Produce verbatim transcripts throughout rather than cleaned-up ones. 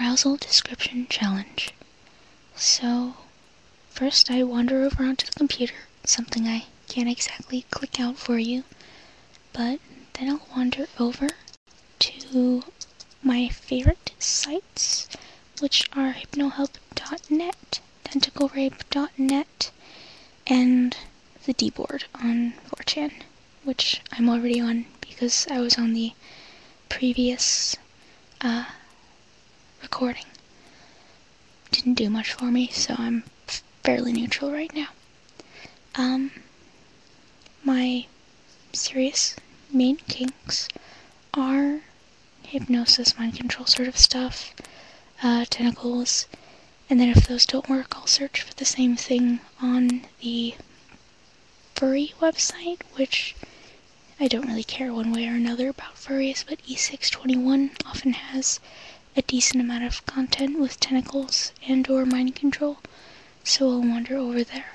Arousal Description Challenge. So, first I wander over onto the computer, something I can't exactly click out for you, but then I'll wander over to my favorite sites, which are hypnohub dot net, tentaclerape dot net, and the D-board on four chan, which I'm already on because I was on the previous uh, recording. Didn't do much for me, so I'm fairly neutral right now. Um, my serious main kinks are hypnosis, mind control sort of stuff, uh, tentacles, and then if those don't work, I'll search for the same thing on the furry website, which I don't really care one way or another about furries, but E six twenty-one often has a decent amount of content with tentacles and or mind control, so I'll wander over there.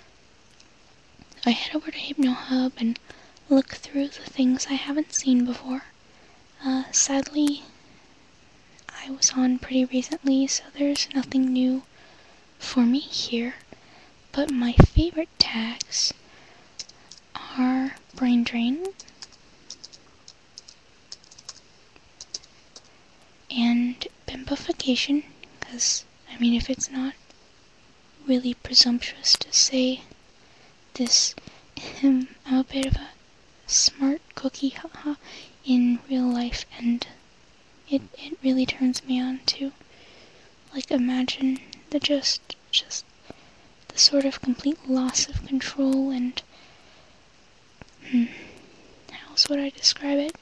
I head over to HypnoHub and look through the things I haven't seen before. Uh, sadly, I was on pretty recently, so there's nothing new for me here, but my favorite tags are brain drain and bimbification, because, I mean, if it's not really presumptuous to say this, um, I'm a bit of a smart cookie, haha, in real life, and it, it really turns me on to, like, imagine the just, just the sort of complete loss of control and, hmm, how else would I describe it?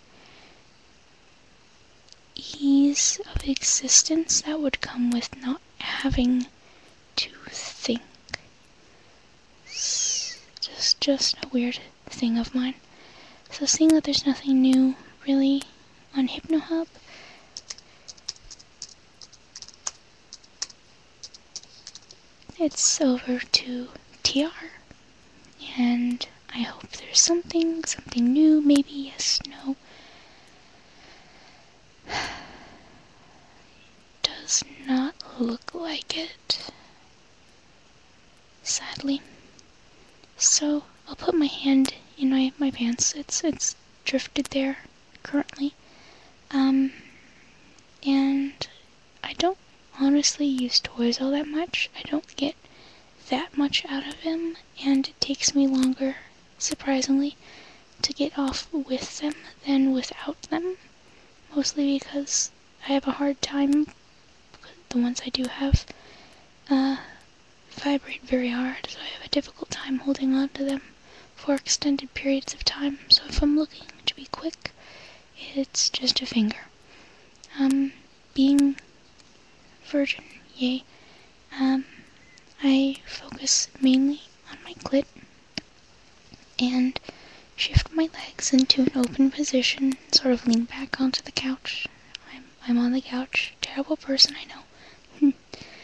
Ease of existence that would come with not having to think. It's just, just a weird thing of mine. So seeing that there's nothing new, really, on HypnoHub, it's over to T R, and I hope there's something, something new, maybe, yes, no. Does not look like it, sadly. So I'll put my hand in my, my pants. It's it's drifted there currently. Um, and I don't honestly use toys all that much. I don't get that much out of them, and it takes me longer, surprisingly, to get off with them than without them. Mostly because I have a hard time, the ones I do have, uh, vibrate very hard, so I have a difficult time holding on to them for extended periods of time. So if I'm looking to be quick, it's just a finger. Um, being virgin, yay. Um, I focus mainly on my clit and shift my legs into an open position, sort of lean back onto the couch. I'm, I'm on the couch. Terrible person, I know.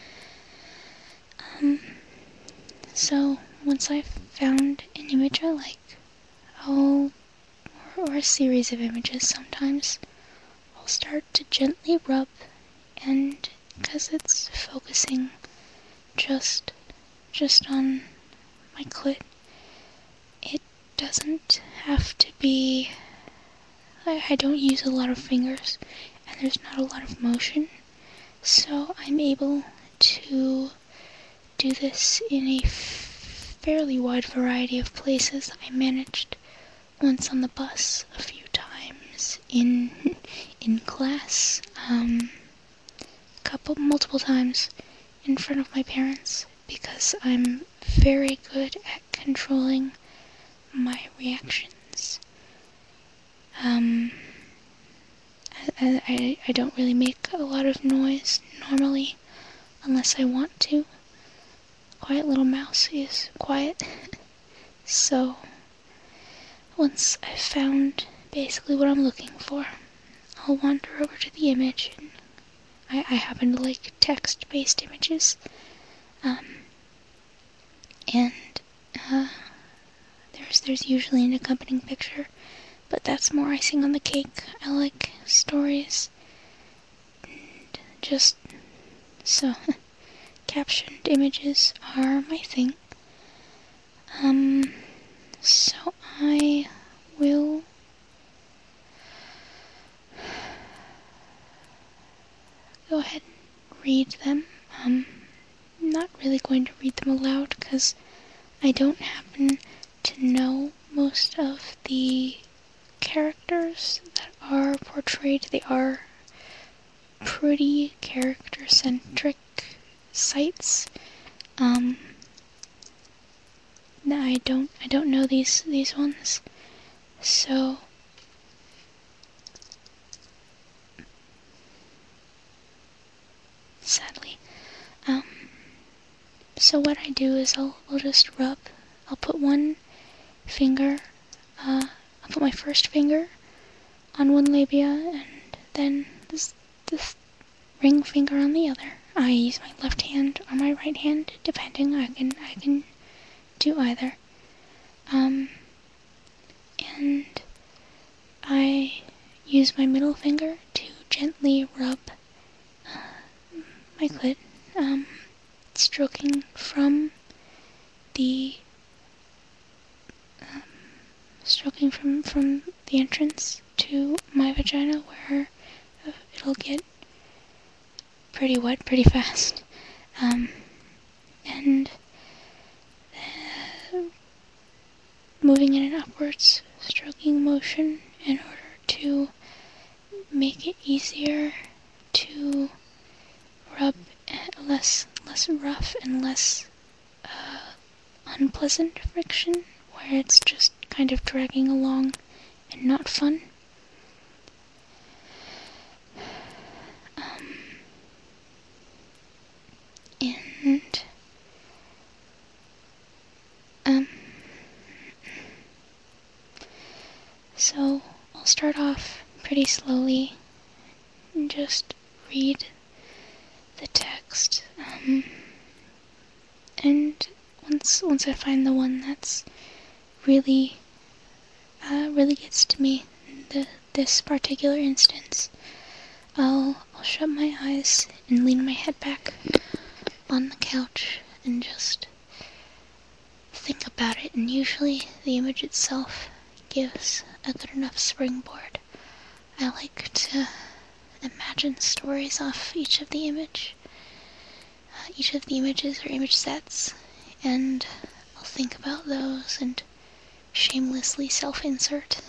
um, so, once I've found an image I like, I'll, or, or a series of images sometimes, I'll start to gently rub, and because it's focusing just, just on my clit, it doesn't have to be, I, I don't use a lot of fingers, and there's not a lot of motion, so I'm able to do this in a fairly wide variety of places. I managed once on the bus a few times, in in class, um, a couple, multiple times in front of my parents, because I'm very good at controlling my reactions. Um, I, I, I don't really make a lot of noise normally, unless I want to. Quiet little mouse is quiet. So, once I've found basically what I'm looking for, I'll wander over to the image, and I, I happen to like text-based images. Um, and, uh, there's, there's usually an accompanying picture, but that's more icing on the cake. I like stories, and just so captioned images are my thing. Um, so I will go ahead and read them. Um, I'm not really going to read them aloud because I don't happen to know most of the characters that are portrayed. They are pretty character-centric sites. Um, no, I don't. I don't know these these ones. So sadly, um. So what I do is I'll I'll just rub. I'll put one finger. Uh, I'll put my first finger on one labia, and then this this ring finger on the other. I use my left hand or my right hand, depending. I can I can do either. Um, and I use my middle finger to gently rub uh, my clit, um, stroking from the um, stroking from from the entrance to my vagina, where uh, it'll get pretty wet pretty fast. Um, and uh, moving in an upwards stroking motion in order to make it easier to rub, less less rough and less uh, unpleasant friction, where it's just kind of dragging along and not fun. Um, and um, so I'll start off pretty slowly and just read the text. Um, and once once I find the one that's really uh, really gets to me, the this particular instance, I'll I'll shut my eyes and lean my head back on the couch and just think about it. And usually the image itself gives a good enough springboard. I like to imagine stories off each of the image, uh, each of the images or image sets, and I'll think about those and shamelessly self-insert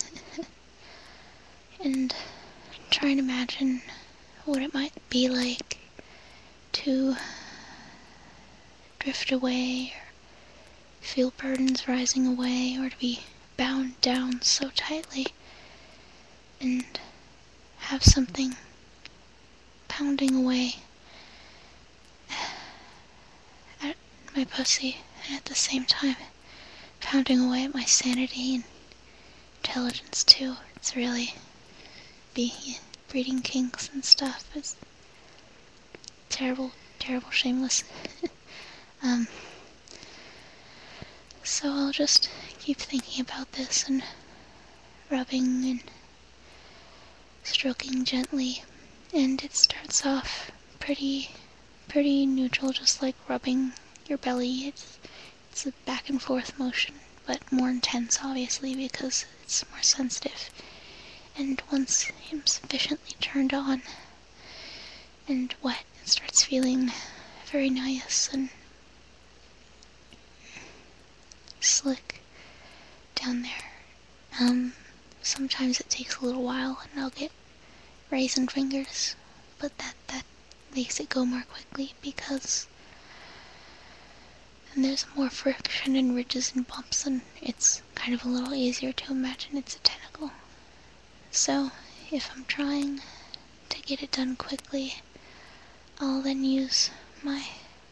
and try and imagine what it might be like to drift away or feel burdens rising away, or to be bound down so tightly and have something pounding away at my pussy, and at the same time pounding away at my sanity and intelligence too. It's really be breeding kinks and stuff. It's terrible, terrible, shameless. um, so I'll just keep thinking about this and rubbing and stroking gently, and it starts off pretty, pretty neutral, just like rubbing your belly. It's it's a back and forth motion, but more intense, obviously, because it's more sensitive. And once I'm sufficiently turned on and wet, it starts feeling very nice and slick down there. Um, sometimes it takes a little while and I'll get raisin fingers, but that, that makes it go more quickly because then there's more friction and ridges and bumps, and it's kind of a little easier to imagine it's a tentacle. So if I'm trying to get it done quickly, I'll then use my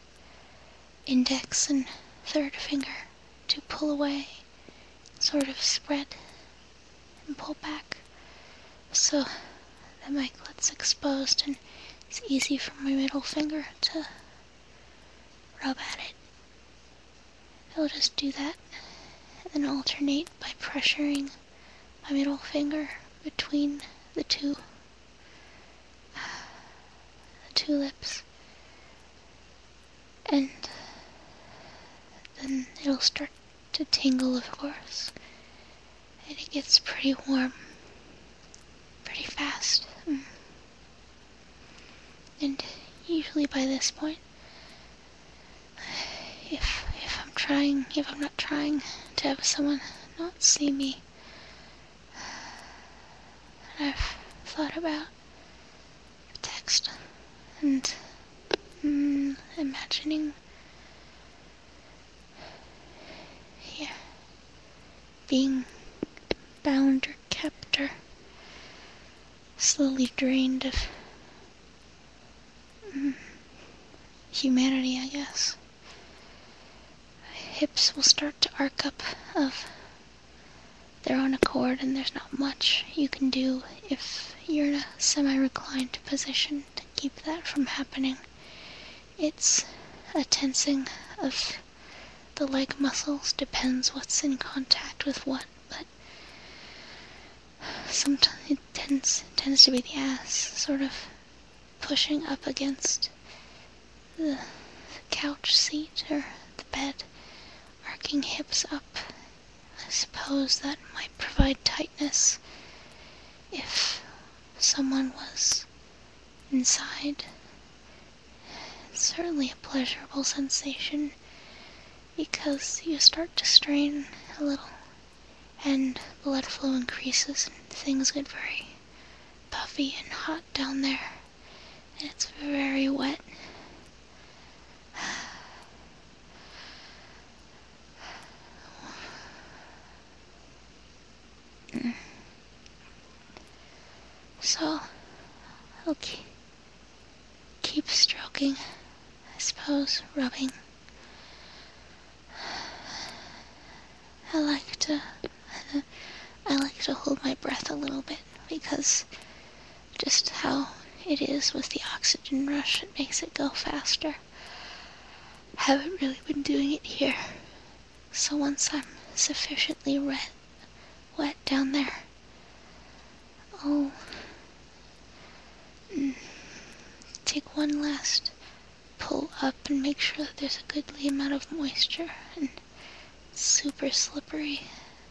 index and third finger to pull away, sort of spread and pull back, so that my glut's exposed and it's easy for my middle finger to rub at it. I'll just do that and then alternate by pressuring my middle finger between the two, the two lips, And then it'll start to tingle, of course. And it gets pretty warm pretty fast. And usually by this point, if if I'm trying, if I'm not trying to have someone not see me, I've thought about text and mm, imagining, yeah, being bound or kept or slowly drained of mm, humanity, I guess. Hips will start to arc up of their own accord, and there's not much you can do if you're in a semi-reclined position to keep that from happening. It's a tensing of the leg muscles, depends what's in contact with what, but sometimes it tends, tends to be the ass sort of pushing up against the couch seat or the bed, arcing hips up. I suppose that might provide tightness if someone was inside. It's certainly a pleasurable sensation because you start to strain a little and blood flow increases and things get very puffy and hot down there, and it's very wet. So, I'll keep, keep stroking, I suppose, rubbing. I like to, I like to hold my breath a little bit because just how it is with the oxygen rush, it makes it go faster. I haven't really been doing it here, so once I'm sufficiently wet, wet down there, I'll mm, take one last pull up and make sure that there's a goodly amount of moisture and it's super slippery.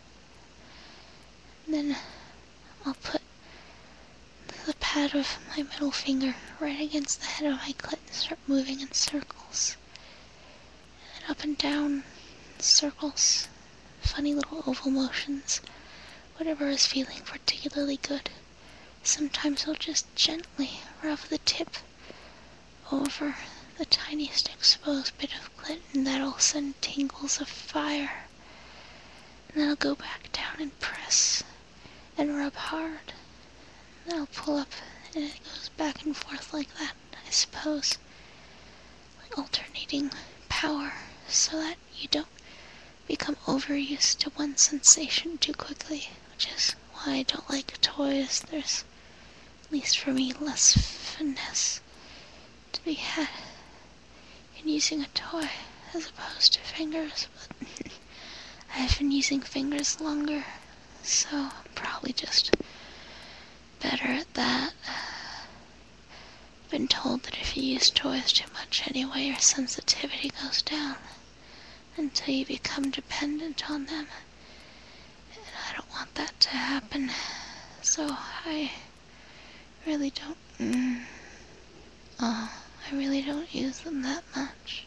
And then I'll put the pad of my middle finger right against the head of my clit and start moving in circles. And up and down circles, funny little oval motions, whatever is feeling particularly good. Sometimes I'll just gently rub the tip over the tiniest exposed bit of clit, and that'll send tingles of fire. And then I'll go back down and press and rub hard. And then I'll pull up, and it goes back and forth like that, I suppose. Like alternating power so that you don't become overused to one sensation too quickly, which is why I don't like toys. There's, at least for me, less finesse to be had in using a toy as opposed to fingers, but I've been using fingers longer, so I'm probably just better at that. I've been told that if you use toys too much anyway, your sensitivity goes down until you become dependent on them, and I don't want that to happen, so I really don't, mm, oh, I really don't use them that much.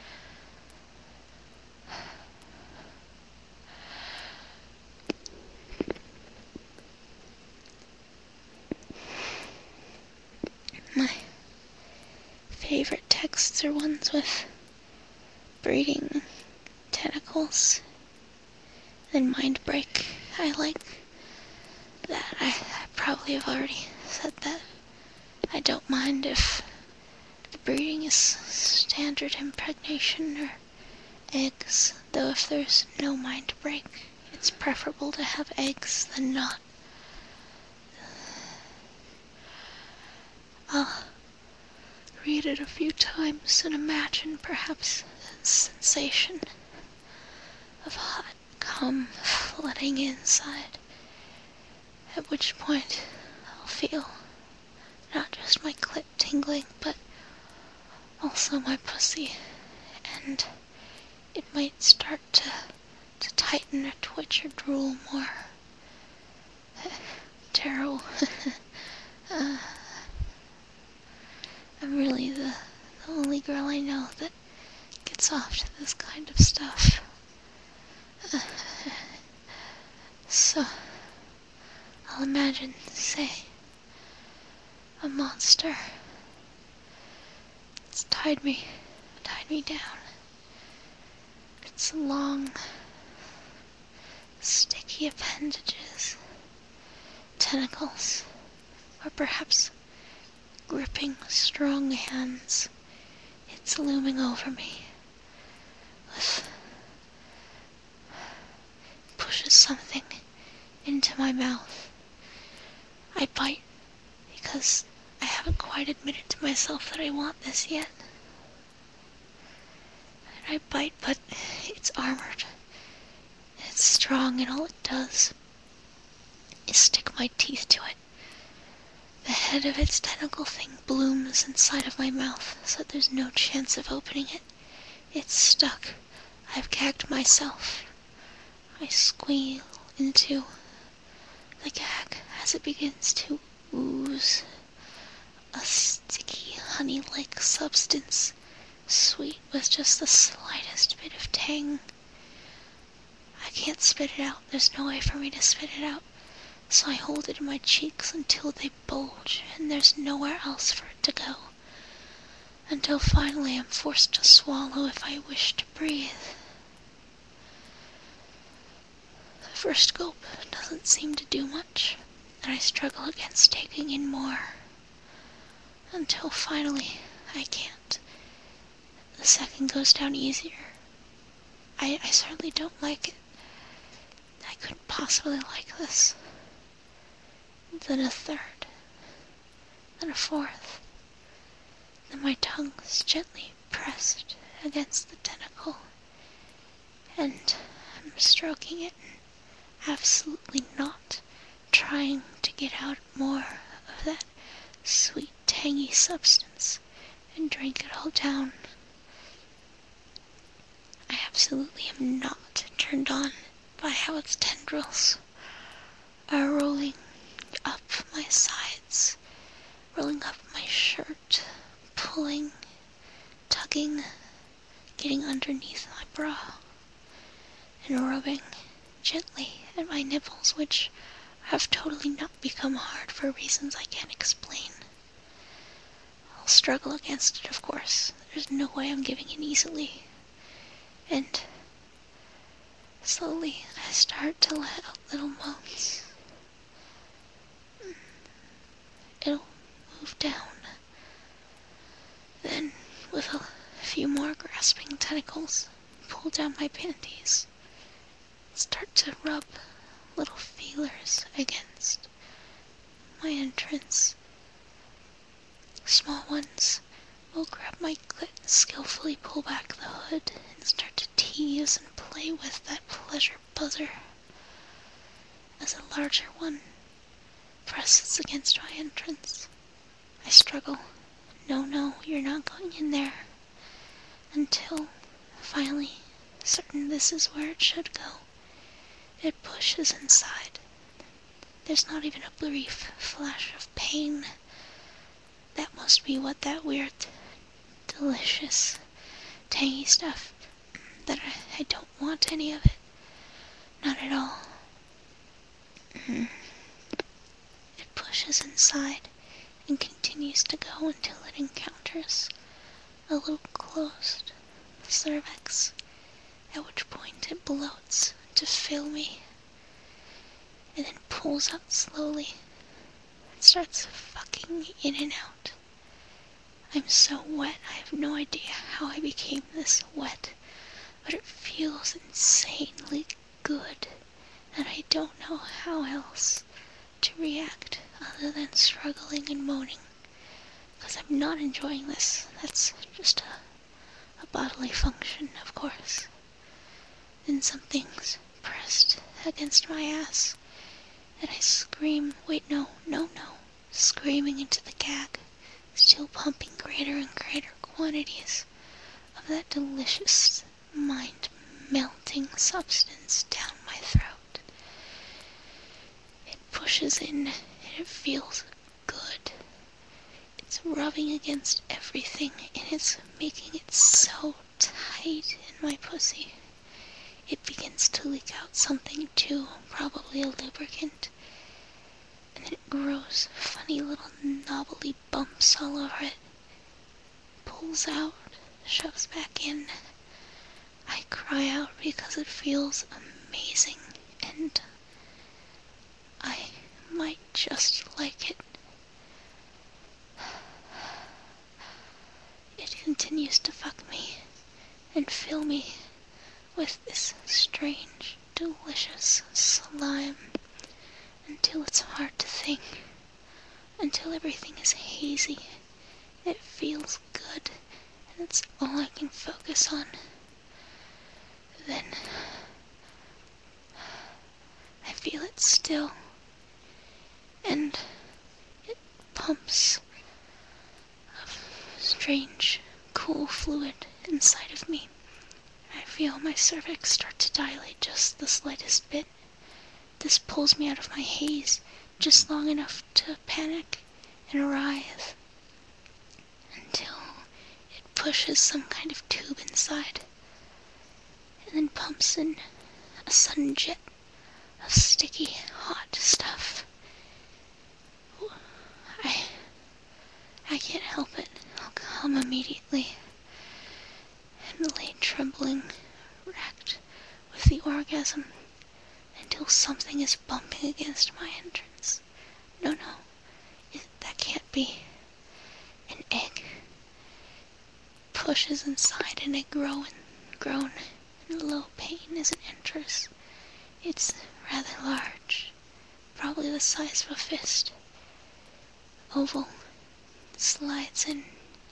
My favorite texts are ones with breeding tentacles and mind break. I like that. I, I probably have already said that. I don't mind if the breeding is standard impregnation or eggs, though if there's no mind break, it's preferable to have eggs than not. I'll read it a few times and imagine perhaps the sensation of hot cum flooding inside, at which point I'll feel not just my clit tingling, but also my pussy and it might start to, to tighten or twitch or drool more. Terrible. uh, I'm really the, the only girl I know that gets off to this kind of stuff. Uh, so, I'll imagine, say, a monster. It's tied me, tied me down. Its long, sticky appendages, tentacles, or perhaps gripping, strong hands. It's looming over me with pushes something into my mouth. I bite because I haven't quite admitted to myself that I want this yet. And I bite, but it's armored. It's strong, and all it does is stick my teeth to it. The head of its tentacle thing blooms inside of my mouth, so there's no chance of opening it. It's stuck. I've gagged myself. I squeal into the gag as it begins to ooze a sticky, honey-like substance, sweet with just the slightest bit of tang. I can't spit it out. There's no way for me to spit it out. So I hold it in my cheeks until they bulge, and there's nowhere else for it to go. Until finally I'm forced to swallow if I wish to breathe. The first gulp doesn't seem to do much, and I struggle against taking in more. Until finally I can't. The second goes down easier. I, I certainly don't like it. I couldn't possibly like this. Then a third. Then a fourth. Then my tongue is gently pressed against the tentacle, and I'm stroking it and absolutely not trying to get out more of that sweet, tangy substance and drink it all down. I absolutely am not turned on by how its tendrils are rolling up my sides, rolling up my shirt, pulling, tugging, getting underneath my bra, and rubbing gently at my nipples, which have totally not become hard for reasons I can't explain. I'll struggle against it, of course. There's no way I'm giving in easily. And slowly I start to let out little moans. It'll move down. Then, with a few more grasping tentacles, pull down my panties, start to rub little feelers against my entrance. Small ones will grab my clit and skillfully pull back the hood and start to tease and play with that pleasure buzzer, as a larger one presses against my entrance. I struggle. No, no, you're not going in there. Until, finally, certain this is where it should go, it pushes inside. There's not even a brief flash of pain. That must be what that weird, delicious, tangy stuff, that I, I don't want any of it. Not at all. Mm. It pushes inside and continues to go until it encounters a little closed cervix, at which point it bloats to fill me, and then pulls out slowly and starts fucking in and out. I'm so wet, I have no idea how I became this wet, but it feels insanely good, and I don't know how else to react other than struggling and moaning, because I'm not enjoying this. That's just a, a bodily function, of course. Then something's pressed against my ass, and I scream. Wait, no, no, no. Screaming into the gag, still pumping greater and greater quantities of that delicious, mind-melting substance down my throat. It pushes in, and it feels good. It's rubbing against everything, and it's making it so tight in my pussy. It begins to leak out something too, probably a lubricant. And then it grows funny little knobbly bumps all over it. Pulls out, shoves back in. I cry out because it feels amazing, and I might just like it. It continues to fuck me and fill me with this strange, delicious slime until it's hard to think, until everything is hazy, and it feels good, and it's all I can focus on. Then I feel it still, and it pumps of strange, cool fluid inside of me. I feel my cervix start to dilate just the slightest bit. This pulls me out of my haze just long enough to panic and writhe until it pushes some kind of tube inside and then pumps in a sudden jet of sticky, hot stuff. I, I can't help it. I'll come immediately and lay trembling, racked with the orgasm, until something is bumping against my entrance. No, no, it, that can't be. An egg pushes inside, and a groan, groan in low pain as it enters. It's rather large, probably the size of a fist. Oval, slides in.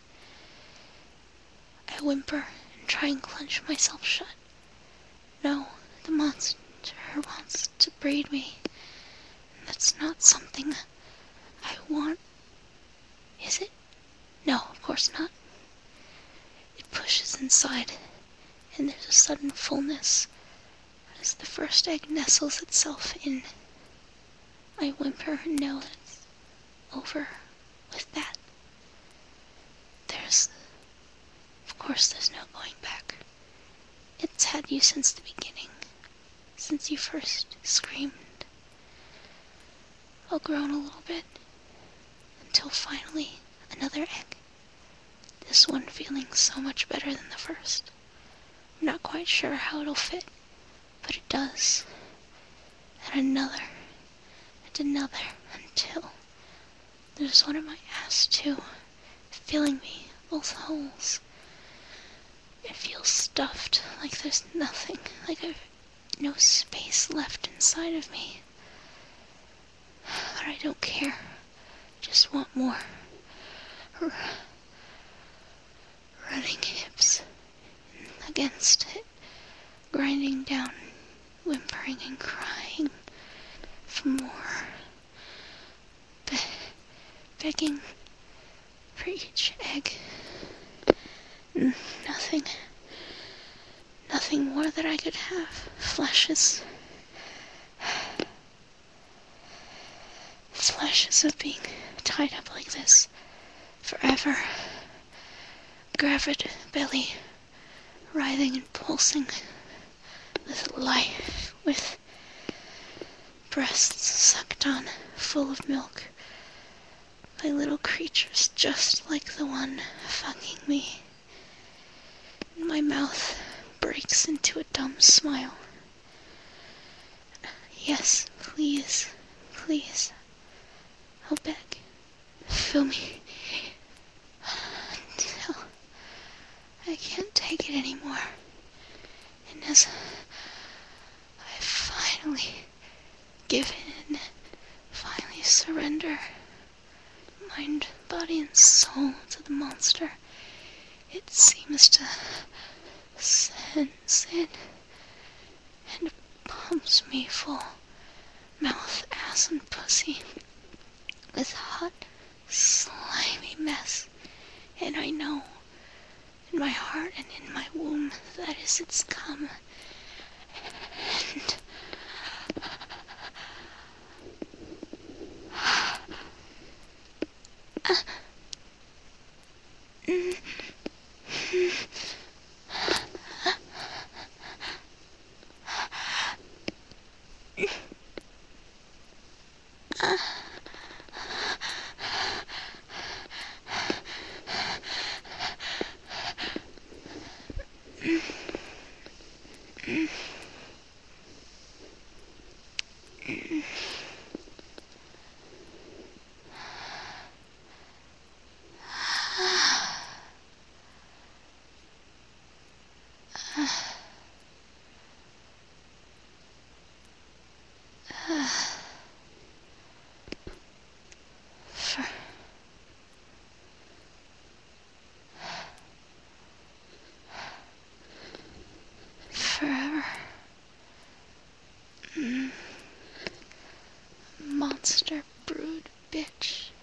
I whimper and try and clench myself shut. No, the monster wants to breed me. That's not something I want. Is it? No, of course not. It pushes inside, and there's a sudden fullness as the first egg nestles itself in. I whimper and know that it's over with that. There's, of course there's no going back. It's had you since the beginning, since you first screamed. I'll groan a little bit, until finally another egg. This one feeling so much better than the first. I'm not quite sure how it'll fit, but it does. And another, and another, until there's one in my ass too, filling me, both holes. It feels stuffed, like there's nothing, like I've no space left inside of me. But I don't care, just want more. R- running hips against it, grinding down, whimpering and crying for more, Be- begging for each egg. N- nothing, nothing more that I could have. Flashes, flashes of being tied up like this forever. Gravid belly, writhing and pulsing with life, with breasts sucked on, full of milk, by little creatures just like the one fucking me. And my mouth breaks into a dumb smile. Yes, please, please, I'll beg, fill me until I can't take it anymore. And as I finally give in, finally surrender mind, body, and soul to the monster, it seems to sense it and pumps me full, mouth, ass, and pussy, with hot, slimy mess. And I know in my heart and in my womb. That is its come. And for forever. Mm. Monster brood bitch.